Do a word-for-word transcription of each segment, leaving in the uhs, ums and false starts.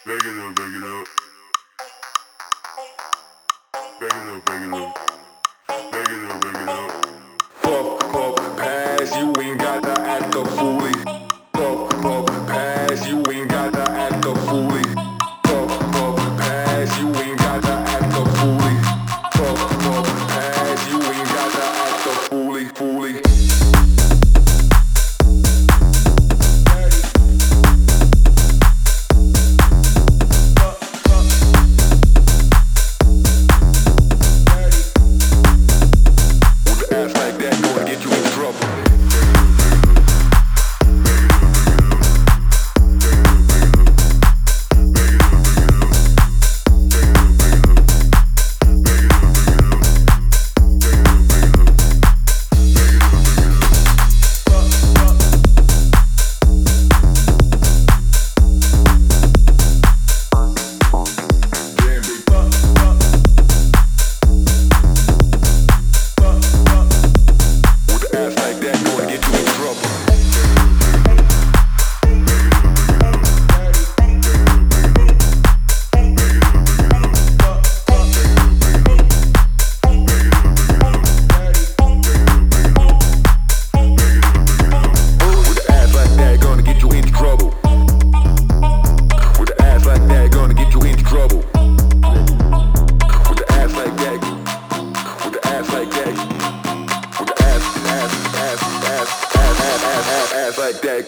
Back it up, back it up. Back it up, back it up. Back it up, back it up. Fuck up pass, you ain't gotta act a foolie. Fuck up pass, you ain't gotta act a foolie. Fuck up pass, you ain't gotta act a foolie. Fuck up pass, you ain't gotta act a foolie, foolie. Like that.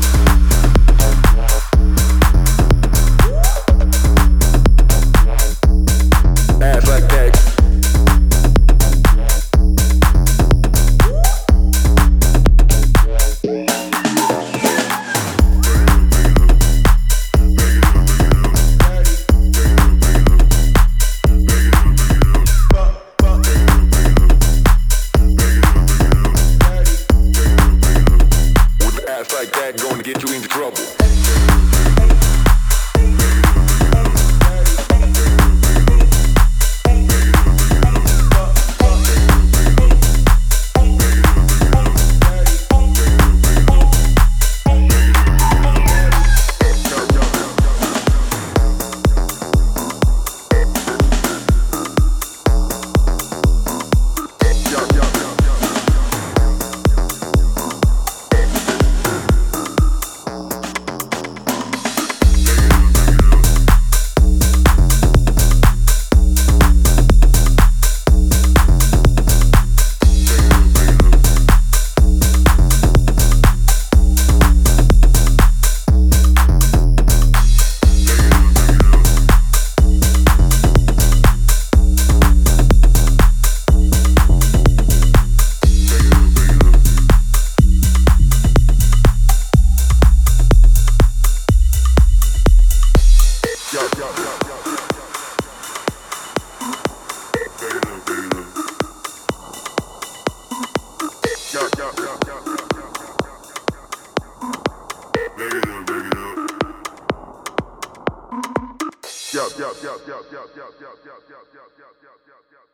Ass like that. Like that, going to get you into trouble. Yup, yup, yup, yup, yup, yup, yup, yup, yup, yup, yup, yup, yup.